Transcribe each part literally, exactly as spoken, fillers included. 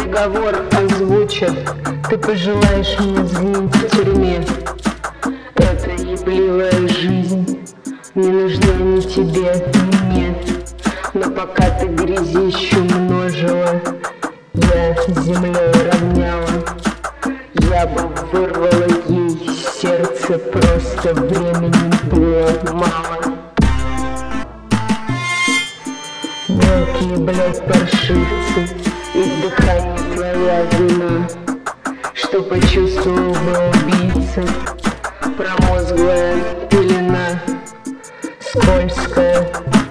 приговор озвучат, ты пожелаешь мне сгнить в тюрьме. Эта ебливая жизнь не нужна ни тебе, ни мне. Но пока ты грязищу множила, я землей равняла. Я бы вырвала ей сердце, просто времени было мало. Мелкие, блядь, паршивцы, их дыхание твоя вина. Что почувствовал бы убийца? Промозглая пелена, скользкая,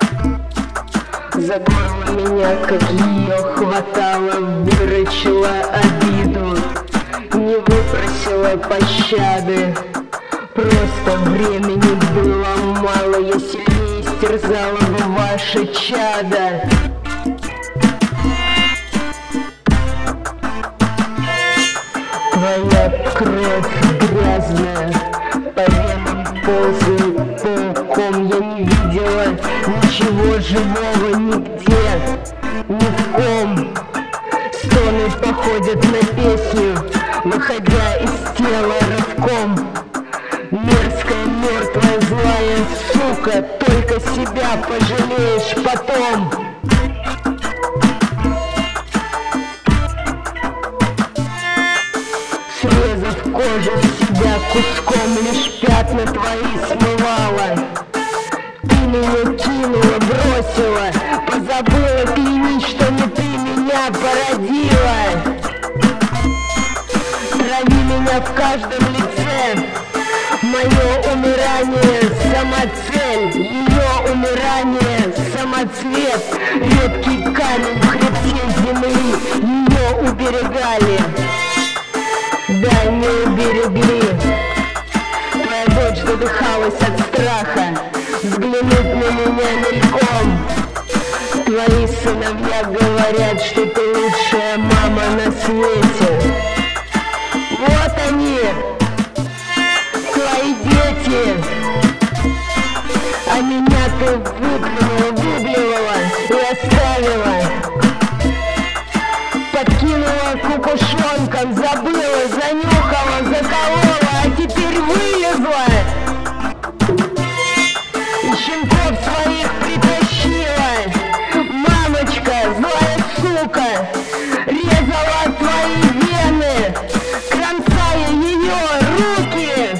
за горло меня, как ее хватало, вырычила обиду, не выпросила пощады. Просто времени было мало, я сильнее стерзала бы ваше чадо. Твоя кровь грязная по венам ползает пауком. Я не видела ничего живого нигде, ни в ком. Стоны походят на песню, выходя из тела рывком. Мерзкая, мертвая, злая сука, только себя пожалеешь потом. Срезав кожу с себя куском, лишь пятна твои смывала. Ты меня кинула, бросила, позабыла клянись, что не ты меня породила. Трави меня в каждом лице, мое умирание — самоцель, ее умирание — самоцвет. Редкий камень в хребте земли, ее уберегали. Да, не уберегли. Твоя дочь задыхалась от страха взглянуть на меня мельком. Твои сыновья говорят, что ты лучшая мама на свете. Вот они, твои дети. А меня ты выплюнула, выблевала и оставила. Подкинула кукушонком, забыла, занюхала, заколола, а теперь вылезла. И щенков своих притащила. Мамочка, злая сука, резала твои вены, кромсая ее руки.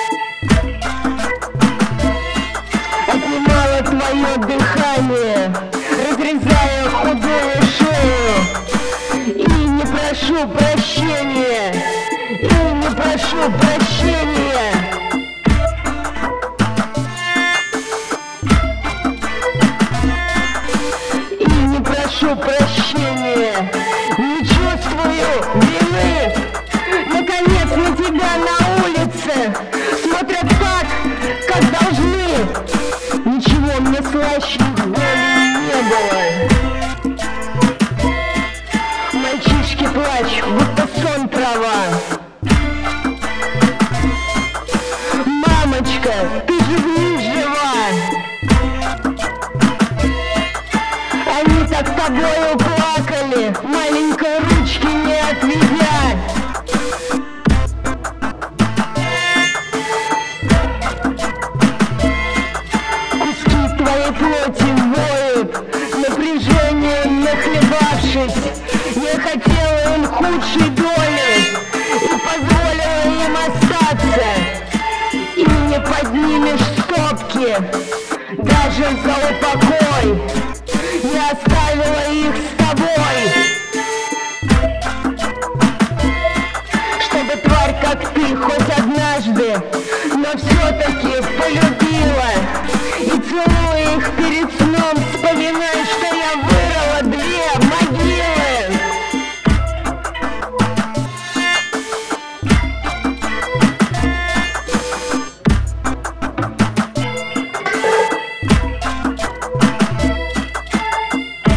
Отнимала твое дыхание, разрезая худую шею. И не прошу прощения, и не прошу прощения. И не прошу прощения, не чувствую вины. Наконец на тебя на улице смотрят так, как должны. Ничего мне слаще боли не было. Мальчишки плачь, будто сон трава. Мамочка, ты же вниз жива. Они так тобою плакали, маленькой ручки не отведя. Куски твоей плоти воют, напряжением нахлебавшись. Я хотела им худшей доли и позволила им остаться. И не поднимешь стопки даже за упокой. Я оставила их с тобой, чтобы тварь, как ты, хоть однажды, но все-таки